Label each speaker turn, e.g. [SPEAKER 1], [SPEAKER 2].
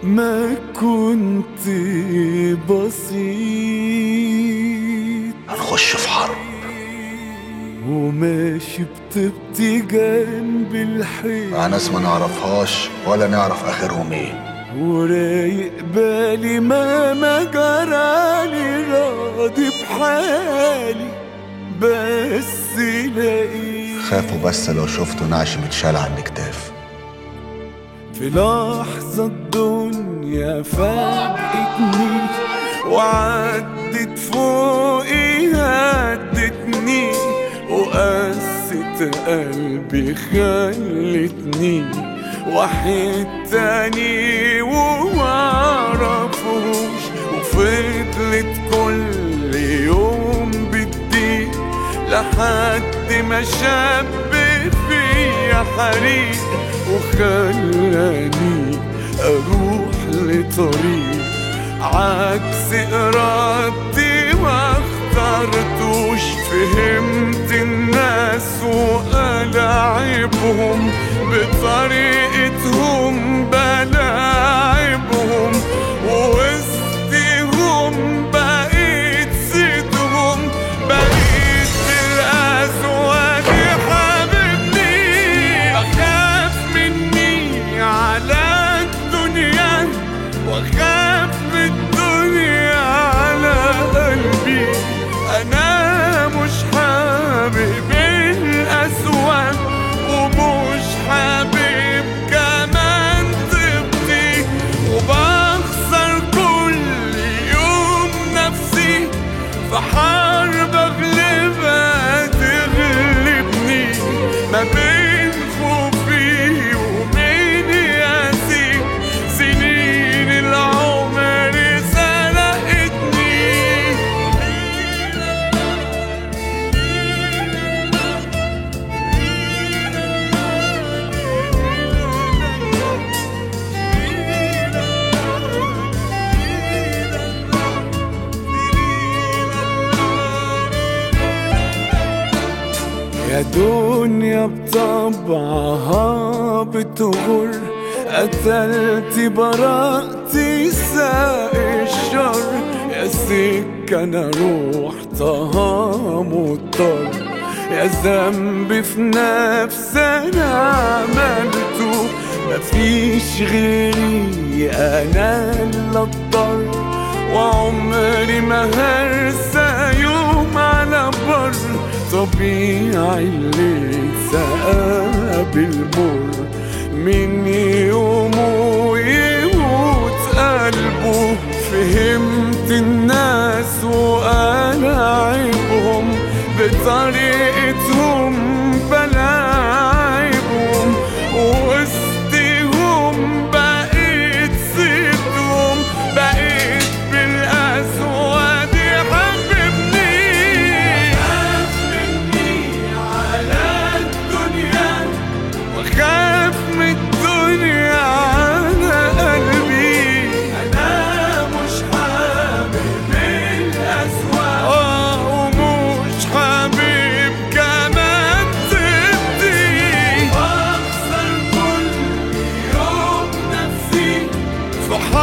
[SPEAKER 1] ما كنت بسيط،
[SPEAKER 2] هنخش في حرب
[SPEAKER 1] وماشي بطيبتي جنب الحيط
[SPEAKER 2] مع ناس ما نعرفهاش ولا نعرف اخرهم ايه،
[SPEAKER 1] ورايق بالي ما جرالي، راضي بحالي بس لاقيه.
[SPEAKER 2] خافوا بس لو شفتوا نعش متشال على الكتاف.
[SPEAKER 1] في لحظة الدنيا فاجئتني وعدت فوقي هدتني، وقست قلبي خلتني واحد تاني ومعرفوش، وفضلت كل يوم بتضيق لحد ما شاب فيا حريق وخلاني اروح لطريق عكس ارادتي ما اخترتوش. فهمت الناس وألاعبهم بطريقتهم بلاعبهم، ووسطهم بقيت سيدهم، بقيت بالأسود حبيبني. بخاف مني على الدنيا وخاف بالدنيا على قلبي، أنا مش حابب الأسود ومش حابب كمان طيبتي، وبخسر كل يوم نفسي في حرب أغلبها تغلبني، ما بين خوفي وبين ياسي سنين العمر سرقتني. يا دنيا بطبعها بتغر، قتلت براءتي ساق الشر، يا سكة انا روحتها مضطر، يا ذنب في نفسي انا عملته، مفيش غيري انا اللي اضطر، وعمري ما هرسى يوم على بر، طبيعي اللي اتسقى بالمر من يومه يموت قلبه. فهمت الناس وألاعبهم بطريقتهم بلاعبهم، ووسطهم بقيت سيدهم، بقيت بالأسود حببني. خاف مني على الدنيا وخاف من الدنيا على قلبي، أنا مش حابب الأسود ومش حابب كمان طيبتي، بخسر كل يوم نفسي في